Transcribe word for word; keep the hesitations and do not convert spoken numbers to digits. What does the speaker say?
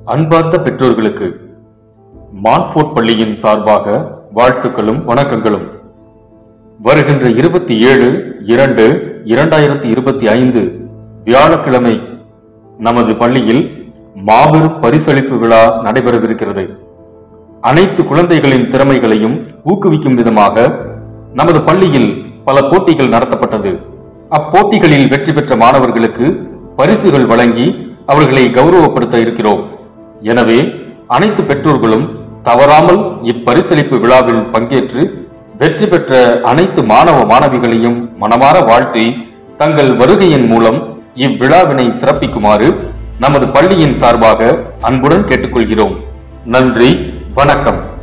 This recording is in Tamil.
அன்பார்ந்த பெற்றோர்களுக்கு மான்ஃபோர்ட் பள்ளியின் சார்பாக வாழ்த்துக்களும் வணக்கங்களும். வருகின்ற இருபத்தி ஏழு இரண்டு இரண்டாயிரத்தி இருபத்தி ஐந்து வியாழக்கிழமை நமது பள்ளியில் மாபெரும் பரிசளிப்பு விழா நடைபெறவிருக்கிறது. அனைத்து குழந்தைகளின் திறமைகளையும் ஊக்குவிக்கும் விதமாக நமது பள்ளியில் பல போட்டிகள் நடத்தப்பட்டது. அப்போட்டிகளில் வெற்றி பெற்ற மாணவர்களுக்கு பரிசுகள் வழங்கி அவர்களை கௌரவப்படுத்த இருக்கிறோம். எனவே அனைத்து பெற்றோர்களும் தவறாமல் இப்பரிசளிப்பு விழாவில் பங்கேற்று வெற்றி பெற்ற அனைத்து மாணவ மாணவிகளையும் மனமாற வாழ்த்தி தங்கள் வருகையின் மூலம் இவ்விழாவினை சிறப்பிக்குமாறு நமது பள்ளியின் சார்பாக அன்புடன் கேட்டுக்கொள்கிறோம். நன்றி, வணக்கம்.